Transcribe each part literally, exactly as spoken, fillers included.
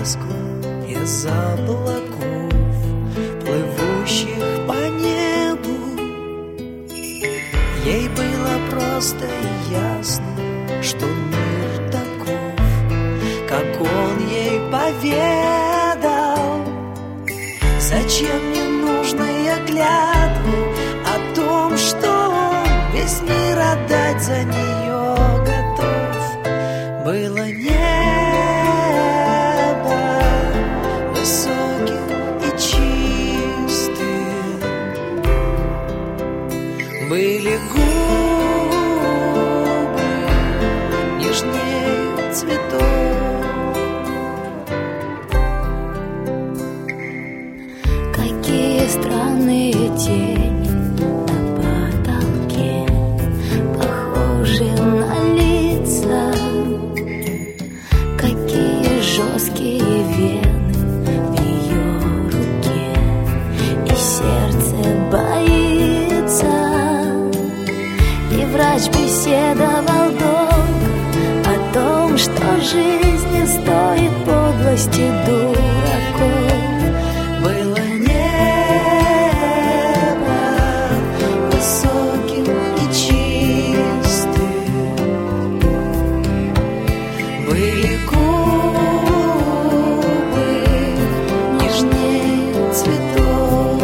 сказку из облаков, плывущих по небу. Ей было просто и ясно, что мир таков, как он ей поведал. Зачем ненужные клятвы о том, что он весь мир отдать за нее готов? Было небо высоким и чистым, были губы нежнее цветов. Какие странные тени на потолке, похожи на лица. Какие жесткие вены в ее руке, и сердце боится. И врач беседовал долго о том, что жизнь не стоит подлости дураков. Было небо высоким и чистым, были губы нежнее цветов.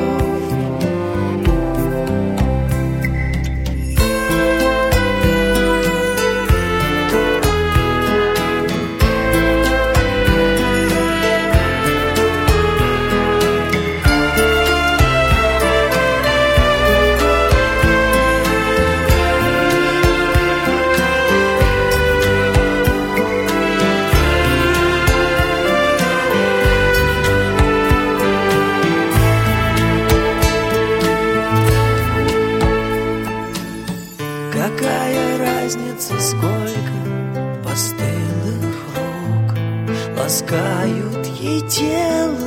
Какая разница, сколько постылых рук ласкают ей тело?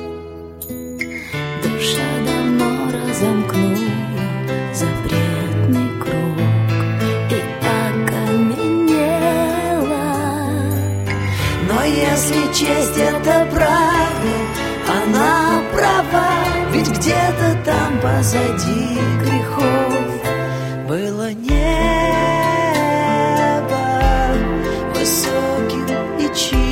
Душа давно разомкнула запретный круг и окаменела. Но если честь — это правда, она права, ведь где-то там позади грехов было небо высоким и чистым.